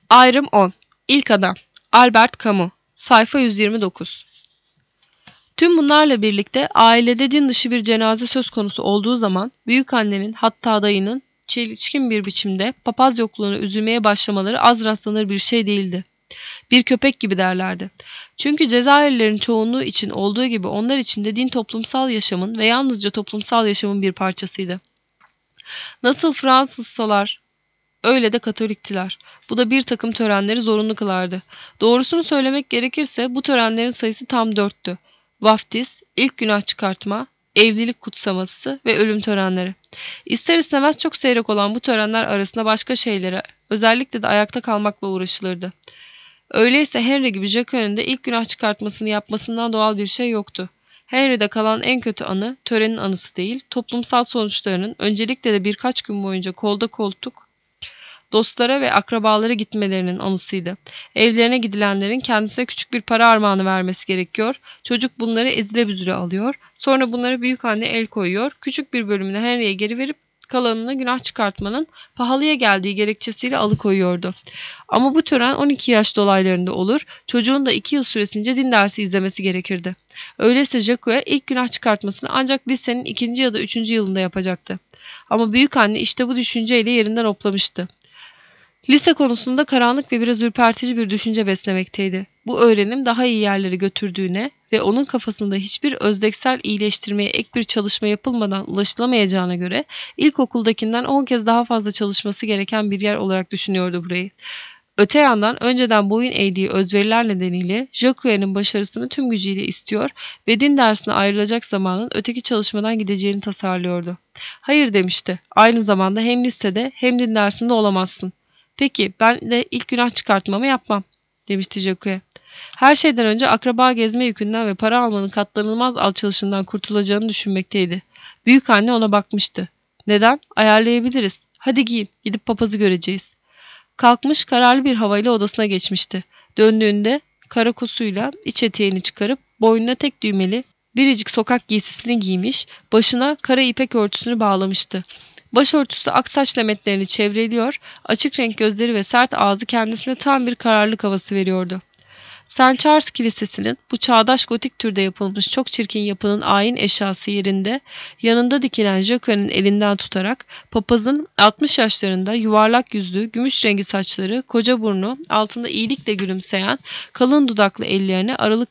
Ayrım 10. İlk Adam. Albert Camus. Sayfa 129. Tüm bunlarla birlikte ailede din dışı bir cenaze söz konusu olduğu zaman büyükannenin hatta dayının çelişkin bir biçimde papaz yokluğuna üzülmeye başlamaları az rastlanır bir şey değildi. Bir köpek gibi derlerdi. Çünkü Cezayirlilerin çoğunluğu için olduğu gibi onlar için de din toplumsal yaşamın ve yalnızca toplumsal yaşamın bir parçasıydı. Nasıl Fransızsalar öyle de Katoliktiler. Bu da bir takım törenleri zorunlu kılardı. Doğrusunu söylemek gerekirse bu törenlerin sayısı tam 4'tü. Vaftiz, ilk günah çıkartma, evlilik kutsaması ve ölüm törenleri. İster istemez çok seyrek olan bu törenler arasında başka şeylere, özellikle de ayakta kalmakla uğraşılırdı. Öyleyse Henry gibi Jacques'in de ilk günah çıkartmasını yapmasından doğal bir şey yoktu. Henry'de kalan en kötü anı törenin anısı değil, toplumsal sonuçlarının öncelikle de birkaç gün boyunca kolda koltuk dostlara ve akrabalara gitmelerinin anısıydı. Evlerine gidilenlerin kendisine küçük bir para armağanı vermesi gerekiyor. Çocuk bunları ezile büzüle alıyor. Sonra bunlara büyükanne el koyuyor. Küçük bir bölümünü Henry'e geri verip kalanını günah çıkartmanın pahalıya geldiği gerekçesiyle alıkoyuyordu. Ama bu tören 12 yaş dolaylarında olur. Çocuğun da 2 yıl süresince din dersi izlemesi gerekirdi. Öyleyse Jacques ilk günah çıkartmasını ancak lisenin 2. ya da 3. yılında yapacaktı. Ama büyükanne işte bu düşünceyle yerinden hoplamıştı. Lise konusunda karanlık ve biraz ürpertici bir düşünce beslemekteydi. Bu öğrenim daha iyi yerlere götürdüğüne ve onun kafasında hiçbir özdeksel iyileştirmeye ek bir çalışma yapılmadan ulaşılamayacağına göre ilkokuldakinden 10 kez daha fazla çalışması gereken bir yer olarak düşünüyordu burayı. Öte yandan önceden boyun eğdiği özveriler nedeniyle Jacques'in başarısını tüm gücüyle istiyor ve din dersine ayrılacak zamanın öteki çalışmadan gideceğini tasarlıyordu. Hayır demişti, aynı zamanda hem listede hem din dersinde olamazsın. Peki ben de ilk günah çıkartmamı yapmam demişti Jacques. Her şeyden önce akraba gezme yükünden ve para almanın katlanılmaz alçalışından kurtulacağını düşünmekteydi. Büyükanne ona bakmıştı. Neden? Ayarlayabiliriz. Hadi giyin, gidip papazı göreceğiz. Kalkmış kararlı bir havayla odasına geçmişti. Döndüğünde karakosuyla iç eteğini çıkarıp boynuna tek düğmeli biricik sokak giysisini giymiş, başına kara ipek örtüsünü bağlamıştı. Başörtüsü ak saç lemetlerini çevreliyor, açık renk gözleri ve sert ağzı kendisine tam bir kararlılık havası veriyordu. St. Charles Kilisesi'nin bu çağdaş gotik türde yapılmış çok çirkin yapının ayin eşyası yerinde yanında dikilen Jacques'in elinden tutarak papazın 60 yaşlarında yuvarlak yüzlü, gümüş rengi saçları, koca burnu, altında iyilikle gülümseyen, kalın dudaklı ellerini aralık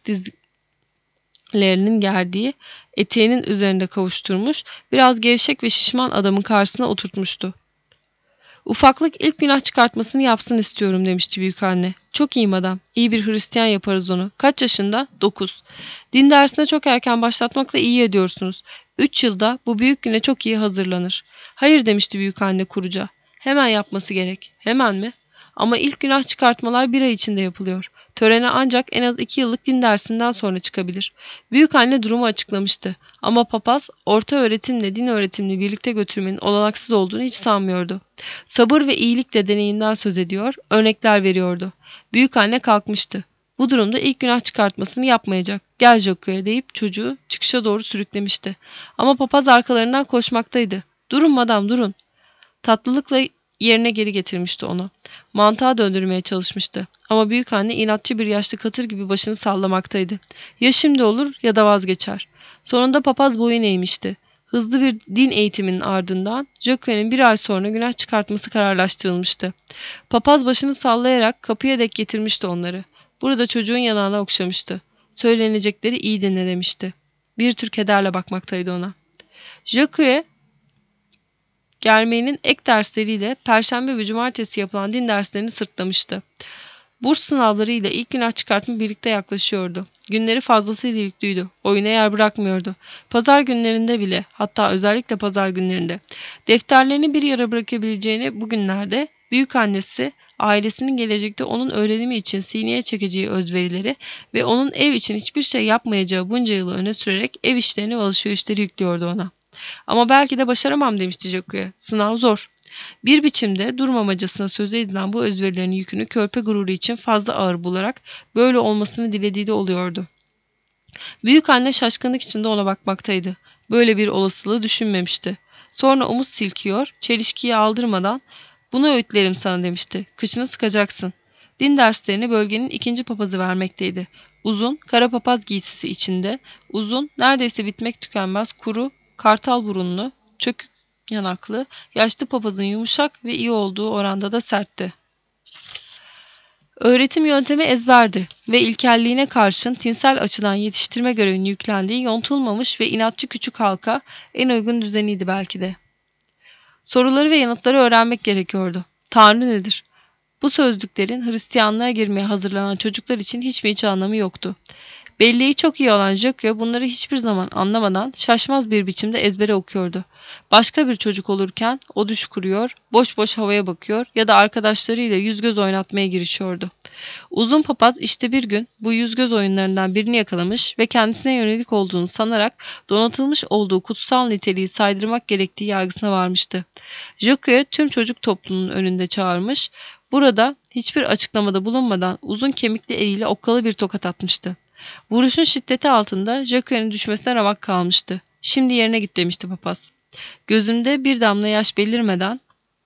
dizlerinin gerdiği eteğinin üzerinde kavuşturmuş, biraz gevşek ve şişman adamın karşısına oturtmuştu. Ufaklık ilk günah çıkartmasını yapsın istiyorum demişti büyükanne. Çok iyiyim adam. İyi bir Hristiyan yaparız onu. Kaç yaşında? 9. Din dersine çok erken başlatmakla iyi ediyorsunuz. 3 yılda bu büyük güne çok iyi hazırlanır. Hayır demişti büyükanne kuruca. Hemen yapması gerek. Hemen mi? Ama ilk günah çıkartmalar 1 ay içinde yapılıyor. Törene ancak en az 2 yıllık din dersinden sonra çıkabilir. Büyükanne durumu açıklamıştı. Ama papaz orta öğretimle din öğretimini birlikte götürmenin olanaksız olduğunu hiç sanmıyordu. Sabır ve iyilikle deneyinden söz ediyor, örnekler veriyordu. Büyükanne kalkmıştı. Bu durumda ilk günah çıkartmasını yapmayacak. Gel Jacques deyip çocuğu çıkışa doğru sürüklemişti. Ama papaz arkalarından koşmaktaydı. Durun madam durun. Tatlılıkla yerine geri getirmişti onu. Mantığa döndürmeye çalışmıştı. Ama büyükanne inatçı bir yaşlı katır gibi başını sallamaktaydı. Ya şimdi olur ya da vazgeçer. Sonunda papaz boyun eğmişti. Hızlı bir din eğitiminin ardından Jacques'in 1 ay sonra günah çıkartması kararlaştırılmıştı. Papaz başını sallayarak kapıya dek getirmişti onları. Burada çocuğun yanağına okşamıştı. Söylenecekleri iyi dinle demişti. Bir tür kederle bakmaktaydı ona. Jacques Germain'in ek dersleriyle Perşembe ve Cumartesi yapılan din derslerini sırtlamıştı. Burs sınavları ile ilk günah çıkartma birlikte yaklaşıyordu. Günleri fazlasıyla yüklüydü. Oyuna yer bırakmıyordu. Pazar günlerinde bile, hatta özellikle pazar günlerinde. Defterlerini bir yere bırakabileceğini bugünlerde büyükannesi, ailesinin gelecekte onun öğrenimi için sineye çekeceği özverileri ve onun ev için hiçbir şey yapmayacağı bunca yılı öne sürerek ev işlerini ve alışverişleri yüklüyordu ona. Ama belki de başaramam demişti Jacques. Sınav zor. Bir biçimde durmamacasına söz edilen bu özverilerin yükünü körpe gururu için fazla ağır bularak böyle olmasını dilediği de oluyordu. Büyükanne şaşkınlık içinde ona bakmaktaydı. Böyle bir olasılığı düşünmemişti. Sonra omuz silkiyor, çelişkiyi aldırmadan "Bunu öğütlerim sana" demişti. "Kıçını sıkacaksın." Din derslerini bölgenin ikinci papazı vermekteydi. Uzun, kara papaz giysisi içinde, uzun, neredeyse bitmek tükenmez, kuru, kartal burunlu, çökük yanaklı, yaşlı papazın yumuşak ve iyi olduğu oranda da sertti. Öğretim yöntemi ezberdi ve ilkelliğine karşın tinsel açıdan yetiştirme görevini yüklendiği yontulmamış ve inatçı küçük halka en uygun düzeniydi belki de. Soruları ve yanıtları öğrenmek gerekiyordu. Tanrı nedir? Bu sözcüklerin Hristiyanlığa girmeye hazırlanan çocuklar için hiç anlamı yoktu. Belleği çok iyi olan Jacques bunları hiçbir zaman anlamadan şaşmaz bir biçimde ezbere okuyordu. Başka bir çocuk olurken o düş kuruyor, boş boş havaya bakıyor ya da arkadaşlarıyla yüz göz oynatmaya girişiyordu. Uzun papaz işte bir gün bu yüz göz oyunlarından birini yakalamış ve kendisine yönelik olduğunu sanarak donatılmış olduğu kutsal niteliği saydırmak gerektiği yargısına varmıştı. Jacques'u tüm çocuk toplumunun önünde çağırmış, burada hiçbir açıklamada bulunmadan uzun kemikli eliyle okkalı bir tokat atmıştı. Vuruşun şiddeti altında Jacques'un düşmesine ramak kalmıştı. Şimdi yerine git demişti papaz. Gözünde bir damla yaş belirmeden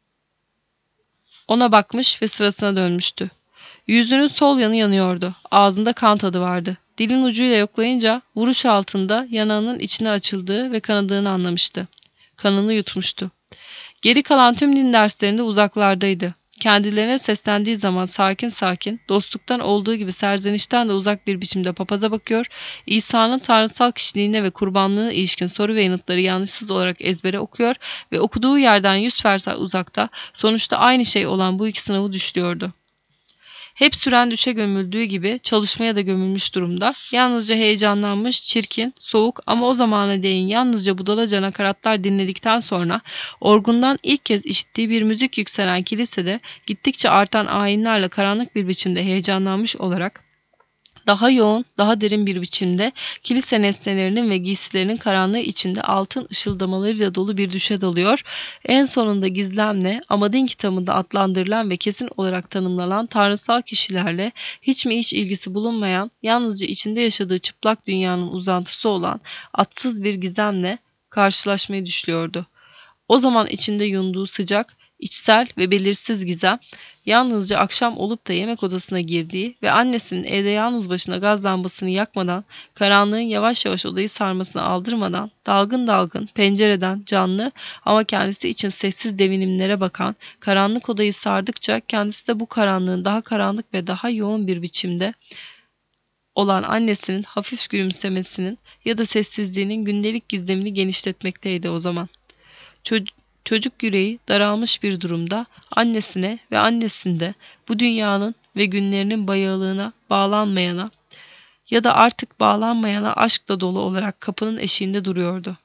ona bakmış ve sırasına dönmüştü. Yüzünün sol yanı yanıyordu. Ağzında kan tadı vardı. Dilin ucuyla yoklayınca vuruş altında yanağının içine açıldığı ve kanadığını anlamıştı. Kanını yutmuştu. Geri kalan tüm din derslerinde uzaklardaydı. Kendilerine seslendiği zaman sakin sakin, dostluktan olduğu gibi serzenişten de uzak bir biçimde papaza bakıyor, İsa'nın tanrısal kişiliğine ve kurbanlığına ilişkin soru ve yanıtları yanlışsız olarak ezbere okuyor ve okuduğu yerden 100 fersah uzakta, sonuçta aynı şey olan bu iki sınavı düşlüyordu. Hep süren düşe gömüldüğü gibi çalışmaya da gömülmüş durumda. Yalnızca heyecanlanmış, çirkin, soğuk ama o zamana değin yalnızca budalaca nakaratlar dinledikten sonra orgundan ilk kez işittiği bir müzik yükselen kilisede gittikçe artan ayinlerle karanlık bir biçimde heyecanlanmış olarak daha yoğun, daha derin bir biçimde kilise nesnelerinin ve giysilerinin karanlığı içinde altın ışıldamalarıyla dolu bir düşe dalıyor. En sonunda gizlemle ama din kitabında adlandırılan ve kesin olarak tanımlanan tanrısal kişilerle hiç mi hiç ilgisi bulunmayan, yalnızca içinde yaşadığı çıplak dünyanın uzantısı olan adsız bir gizemle karşılaşmayı düşlüyordu. O zaman içinde yunduğu sıcak, içsel ve belirsiz gizem, yalnızca akşam olup da yemek odasına girdiği ve annesinin evde yalnız başına gaz lambasını yakmadan, karanlığın yavaş yavaş odayı sarmasını aldırmadan, dalgın dalgın, pencereden canlı ama kendisi için sessiz devinimlere bakan, karanlık odayı sardıkça kendisi de bu karanlığın daha karanlık ve daha yoğun bir biçimde olan annesinin hafif gülümsemesinin ya da sessizliğinin gündelik gizlemini genişletmekteydi o zaman. Çocuk yüreği daralmış bir durumda annesine ve annesinde bu dünyanın ve günlerinin bayağılığına bağlanmayana ya da artık bağlanmayana aşkla dolu olarak kapının eşiğinde duruyordu.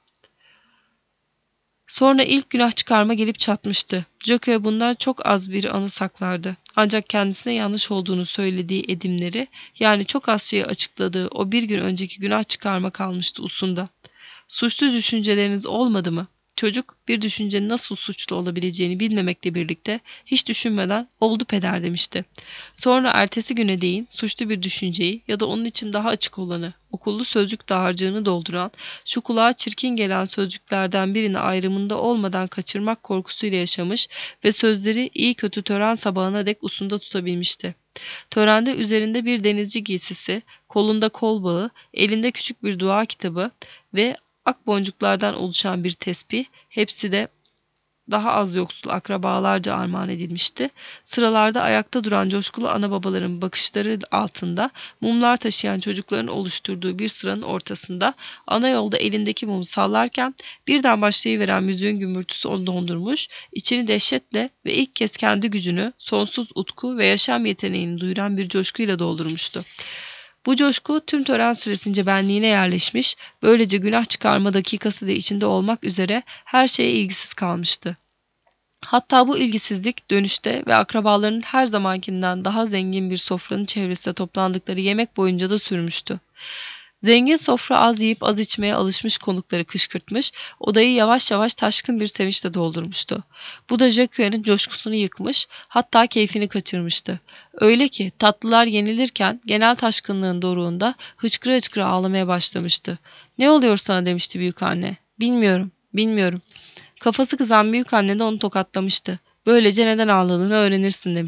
Sonra ilk günah çıkarma gelip çatmıştı. Jacques bundan çok az bir anı saklardı. Ancak kendisine yanlış olduğunu söylediği edimleri, yani çok az şeyi açıkladığı o bir gün önceki günah çıkarma kalmıştı usunda. Suçlu düşünceleriniz olmadı mı? Çocuk bir düşüncenin nasıl suçlu olabileceğini bilmemekle birlikte hiç düşünmeden oldu peder demişti. Sonra ertesi güne değin suçlu bir düşünceyi ya da onun için daha açık olanı, okullu sözcük dağarcığını dolduran, şu kulağa çirkin gelen sözcüklerden birini ayrımında olmadan kaçırmak korkusuyla yaşamış ve sözleri iyi kötü tören sabahına dek usunda tutabilmişti. Törende üzerinde bir denizci giysisi, kolunda kol bağı, elinde küçük bir dua kitabı ve ak boncuklardan oluşan bir tesbih, hepsi de daha az yoksul akrabalarca armağan edilmişti. Sıralarda ayakta duran coşkulu ana babaların bakışları altında mumlar taşıyan çocukların oluşturduğu bir sıranın ortasında ana yolda elindeki mumu sallarken birden başlayıveren müziğin gümbürtüsü onu dondurmuş, içini dehşetle ve ilk kez kendi gücünü, sonsuz utku ve yaşam yeteneğini duyuran bir coşkuyla doldurmuştu. Bu coşku tüm tören süresince benliğine yerleşmiş, böylece günah çıkarma dakikası da içinde olmak üzere her şeye ilgisiz kalmıştı. Hatta bu ilgisizlik dönüşte ve akrabalarının her zamankinden daha zengin bir sofranın çevresinde toplandıkları yemek boyunca da sürmüştü. Zengin sofra az yiyip az içmeye alışmış konukları kışkırtmış, odayı yavaş yavaş taşkın bir sevinçle doldurmuştu. Bu da Jacques'in coşkusunu yıkmış, hatta keyfini kaçırmıştı. Öyle ki tatlılar yenilirken genel taşkınlığın doruğunda hıçkıra hıçkıra ağlamaya başlamıştı. "Ne oluyor sana?" demişti büyükanne. "Bilmiyorum, bilmiyorum." Kafası kızan büyükanne de onu tokatlamıştı. "Böylece neden ağladığını öğrenirsin." demişti.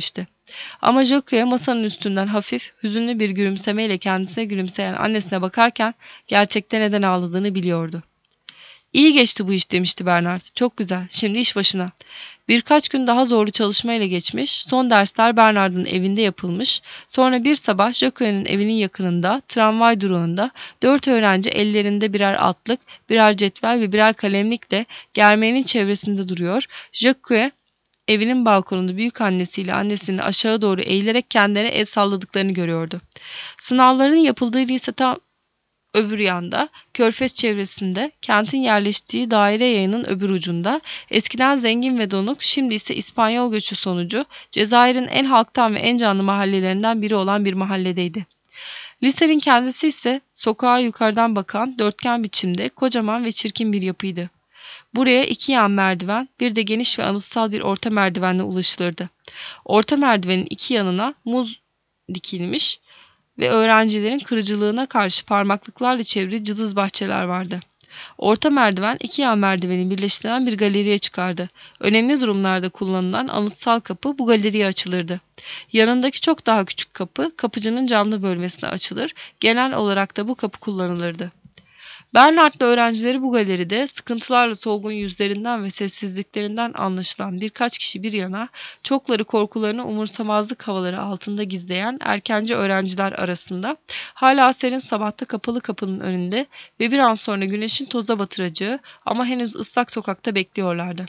Ama Jacques'e masanın üstünden hafif, hüzünlü bir gülümsemeyle kendisine gülümseyen annesine bakarken gerçekte neden ağladığını biliyordu. "İyi geçti bu iş," demişti Bernard. "Çok güzel. Şimdi iş başına." Birkaç gün daha zorlu çalışmayla geçmiş, son dersler Bernard'ın evinde yapılmış, sonra bir sabah Jacques'in evinin yakınında, tramvay durağında 4 öğrenci ellerinde birer altlık, birer cetvel ve birer kalemlikle germeğinin çevresinde duruyor. Jacques evinin balkonunda büyükannesiyle annesinin aşağı doğru eğilerek kendilerine el salladıklarını görüyordu. Sınavların yapıldığı lise tam öbür yanda, Körfez çevresinde, kentin yerleştiği daire yayının öbür ucunda, eskiden zengin ve donuk, şimdi ise İspanyol göçü sonucu Cezayir'in en halktan ve en canlı mahallelerinden biri olan bir mahalledeydi. Lisenin kendisi ise sokağa yukarıdan bakan dörtgen biçimde kocaman ve çirkin bir yapıydı. Buraya 2 yan merdiven, bir de geniş ve anıtsal bir orta merdivenle ulaşılırdı. Orta merdivenin 2 yanına muz dikilmiş ve öğrencilerin kırıcılığına karşı parmaklıklarla çevrili cılız bahçeler vardı. Orta merdiven 2 yan merdiveni birleştiren bir galeriye çıkardı. Önemli durumlarda kullanılan anıtsal kapı bu galeriye açılırdı. Yanındaki çok daha küçük kapı kapıcının camlı bölmesine açılır, genel olarak da bu kapı kullanılırdı. Bernard'la öğrencileri bu galeride sıkıntılarla solgun yüzlerinden ve sessizliklerinden anlaşılan birkaç kişi bir yana, çokları korkularını umursamazlık havaları altında gizleyen erkenci öğrenciler arasında, hala serin sabahta kapalı kapının önünde ve bir an sonra güneşin toza batıracağı ama henüz ıslak sokakta bekliyorlardı.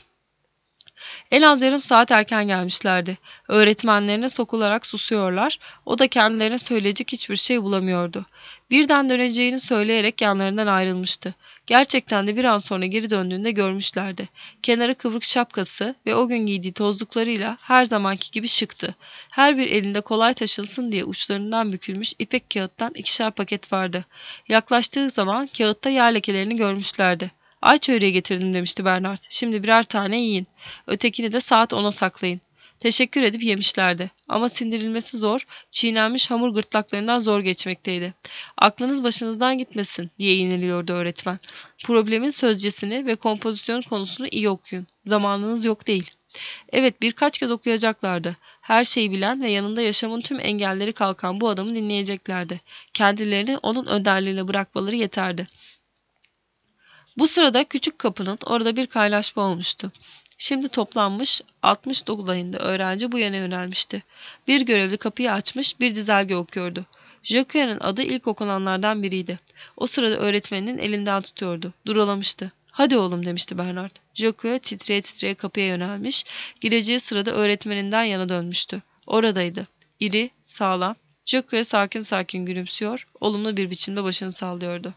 En az yarım saat erken gelmişlerdi. Öğretmenlerine sokularak susuyorlar, o da kendilerine söyleyecek hiçbir şey bulamıyordu. Birden döneceğini söyleyerek yanlarından ayrılmıştı. Gerçekten de bir an sonra geri döndüğünde görmüşlerdi. Kenarı kıvrık şapkası ve o gün giydiği tozluklarıyla her zamanki gibi şıktı. Her bir elinde kolay taşınsın diye uçlarından bükülmüş ipek kağıttan 2'şer paket vardı. Yaklaştığı zaman kağıtta yağ lekelerini görmüşlerdi. "Ay çöreği getirdim," demişti Bernard. "Şimdi birer tane yiyin. Ötekini de saat 10'a saklayın." Teşekkür edip yemişlerdi. Ama sindirilmesi zor, çiğnenmiş hamur gırtlaklarından zor geçmekteydi. "Aklınız başınızdan gitmesin," diye yineliyordu öğretmen. "Problemin sözcesini ve kompozisyon konusunu iyi okuyun. Zamanınız yok değil." Evet, birkaç kez okuyacaklardı. Her şeyi bilen ve yanında yaşamın tüm engelleri kalkan bu adamı dinleyeceklerdi. Kendilerini onun önderliğine bırakmaları yeterdi. Bu sırada küçük kapının orada bir kaynaşma olmuştu. Şimdi toplanmış 60 dolayında öğrenci bu yana yönelmişti. Bir görevli kapıyı açmış, bir dizergi okuyordu. Jacques'in adı ilk okunanlardan biriydi. O sırada öğretmeninin elinden tutuyordu. Duralamıştı. "Hadi oğlum," demişti Bernard. Jacques titreye titreye kapıya yönelmiş, gireceği sırada öğretmeninden yana dönmüştü. Oradaydı. İri, sağlam. Jacques sakin sakin gülümsüyor, olumlu bir biçimde başını sallıyordu.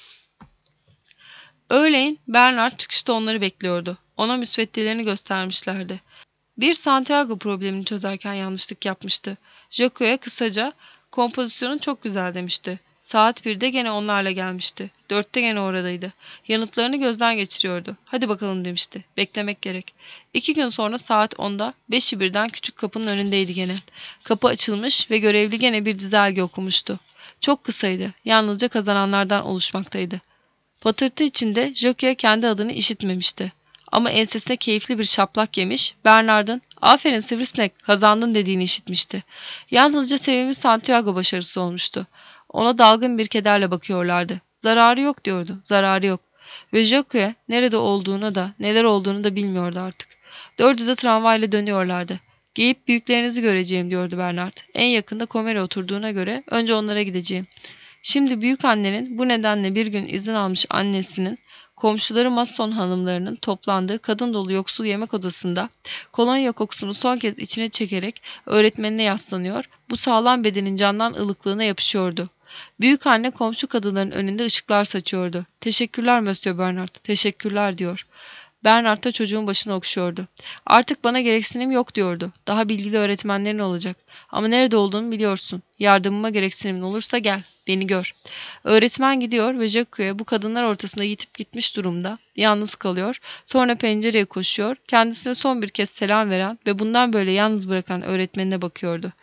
Öğleyin Bernard çıkışta onları bekliyordu. Ona müsveddelerini göstermişlerdi. Bir Santiago problemini çözerken yanlışlık yapmıştı. Jacques'e kısaca "Kompozisyonun çok güzel," demişti. Saat 1'de gene onlarla gelmişti. 4'te gene oradaydı. Yanıtlarını gözden geçiriyordu. "Hadi bakalım," demişti. "Beklemek gerek." 2 gün sonra saat 10'da 5'i birden küçük kapının önündeydi gene. Kapı açılmış ve görevli gene bir dizergi okumuştu. Çok kısaydı. Yalnızca kazananlardan oluşmaktaydı. Patırtı içinde Jacques kendi adını işitmemişti. Ama ensesine keyifli bir şaplak yemiş, Bernard'ın "Aferin sivrisinek, kazandın," dediğini işitmişti. Yalnızca sevimli Santiago başarısı olmuştu. Ona dalgın bir kederle bakıyorlardı. "Zararı yok," diyordu, "zararı yok." Ve Jacques nerede olduğunu da neler olduğunu da bilmiyordu artık. 4'ü de tramvayla dönüyorlardı. "Giyip büyüklerinizi göreceğim," diyordu Bernard. "En yakında Komere oturduğuna göre önce onlara gideceğim." Şimdi büyükannenin bu nedenle bir gün izin almış annesinin, komşuları Masson hanımlarının toplandığı kadın dolu yoksul yemek odasında kolonya kokusunu son kez içine çekerek öğretmenine yaslanıyor, bu sağlam bedenin candan ılıklığına yapışıyordu. Büyükanne komşu kadınların önünde ışıklar saçıyordu. "Teşekkürler Monsieur Bernard, teşekkürler," diyor. Bernard da çocuğun başını okşuyordu. "Artık bana gereksinim yok," diyordu. "Daha bilgili öğretmenlerin olacak. Ama nerede olduğumu biliyorsun. Yardımıma gereksinimin olursa gel, beni gör." Öğretmen gidiyor ve Jacques bu kadınlar ortasında yitip gitmiş durumda. Yalnız kalıyor. Sonra pencereye koşuyor. Kendisine son bir kez selam veren ve bundan böyle yalnız bırakan öğretmenine bakıyordu.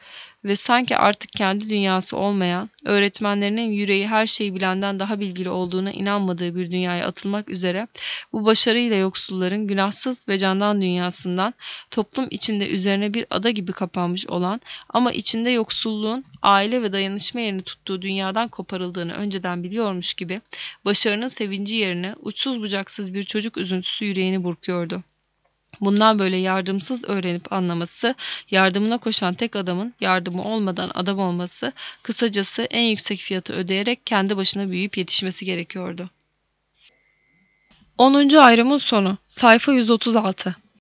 ve sanki artık kendi dünyası olmayan, öğretmenlerinin yüreği her şeyi bilenden daha bilgili olduğuna inanmadığı bir dünyaya atılmak üzere bu başarıyla yoksulların günahsız ve candan dünyasından toplum içinde üzerine bir ada gibi kapanmış olan ama içinde yoksulluğun aile ve dayanışma yerini tuttuğu dünyadan koparıldığını önceden biliyormuş gibi başarının sevinci yerine uçsuz bucaksız bir çocuk üzüntüsü yüreğini burkuyordu. Bundan böyle yardımsız öğrenip anlaması, yardımına koşan tek adamın yardımı olmadan adam olması, kısacası en yüksek fiyatı ödeyerek kendi başına büyüyüp yetişmesi gerekiyordu. 10. ayrımın sonu. Sayfa 136.